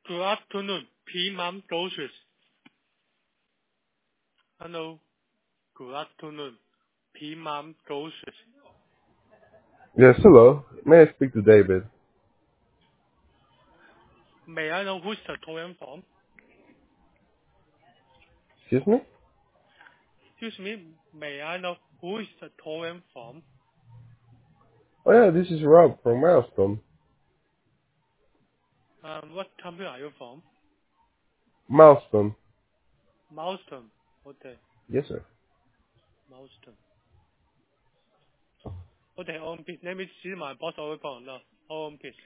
Good afternoon, P-Mom Groceries. Hello. Good afternoon, P-Mom Groceries. Yes, hello. May I speak to David? May I know who's the calling from? Excuse me? Excuse me, may I know who is the calling from? Oh yeah, this is Rob from Milestone. What company are you from? Milestone. Milestone. Okay, Yes, sir. Milestone. Okay, please. Let me see my boss over phone now. Please.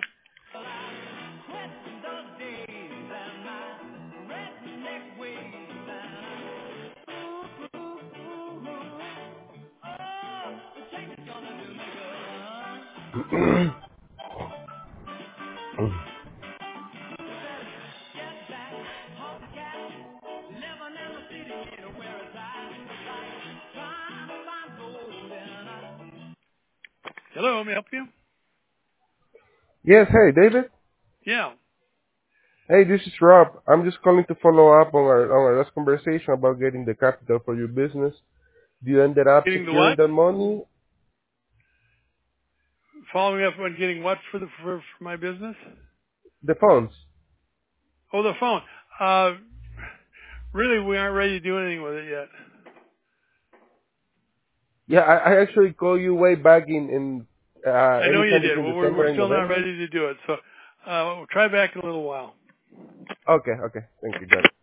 Hello, may I help you? Yes, hey, David? Yeah. Hey, this is Rob. I'm just calling to follow up on our last conversation about getting the capital for your business. You ended up Getting the securing what? the money? Following up on getting what for my business? The funds. Oh, the phone. Really, we aren't ready to do anything with it yet. Yeah, I actually called you way back in I know you anytime did. between Well, December we're and still not November. ready to do it. So we'll try back in a little while. Okay, thank you, got it.